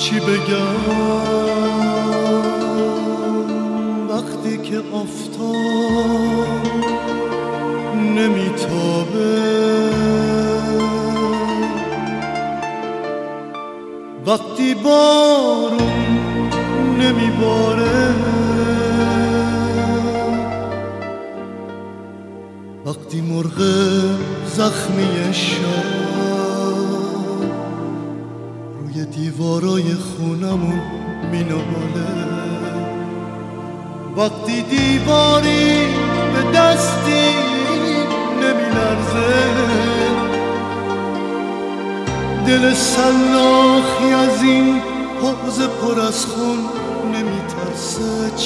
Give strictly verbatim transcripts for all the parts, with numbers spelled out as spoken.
چی بگم وقتی که آفتاب نمیتابه، وقتی بارون نمیباره، وقتی مرغ زخمی شب روی دیوارای خونمون میناله، وقتی دیواری به دستی نمیلرزه، دل سلاخی از این حوض پر از خون نمیترسه. چی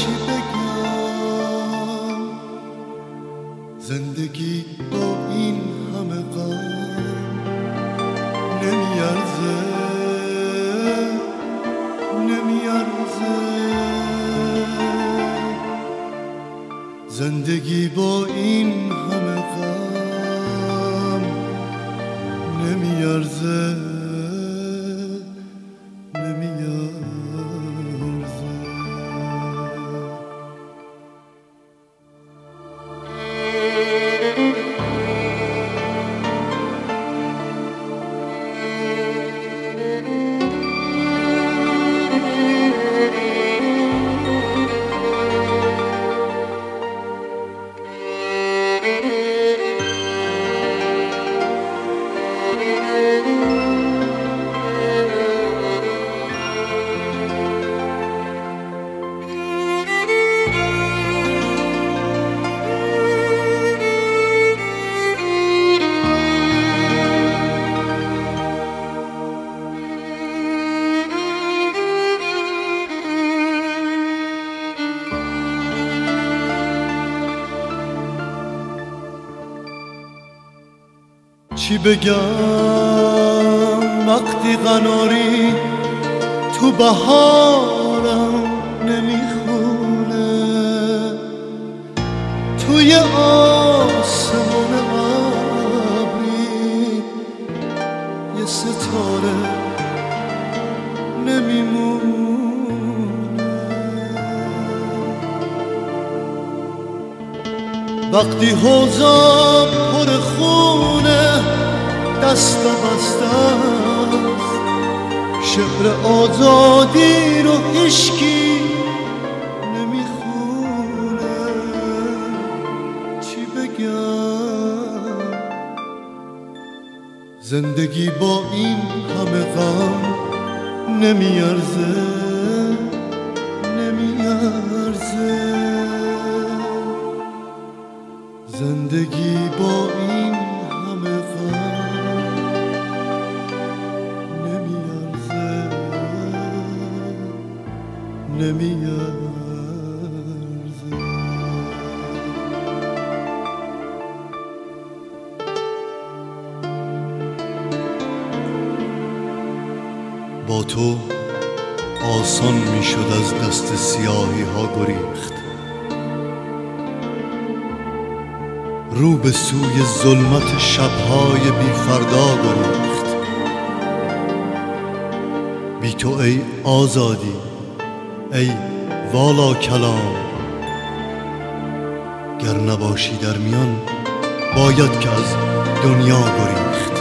بگم زندگی با این همه غم نمیارزه، نمیارزه. زندگی با این همه غم نمیارزه، چی بگم وقتی قناری تو بهارم نمیخونه، توی آسمان ابری یه ستاره نمیمونه، وقتی حوضا پر خونه دست بسته است، شعر آزادی رو هیچکی نمیخونه. چی بگم زندگی با این همه غم نمیارزه، نمیارزه. زندگی با این همه غم نمیارزه، نمیارزه. با تو آسان میشد از دست سیاهی ها گریخت، رو به سوی ظلمت شبهای بی فردا گریخت. بی تو ای آزادی، ای والا کلام، گر نباشی در میان باید که از دنیا گریخت.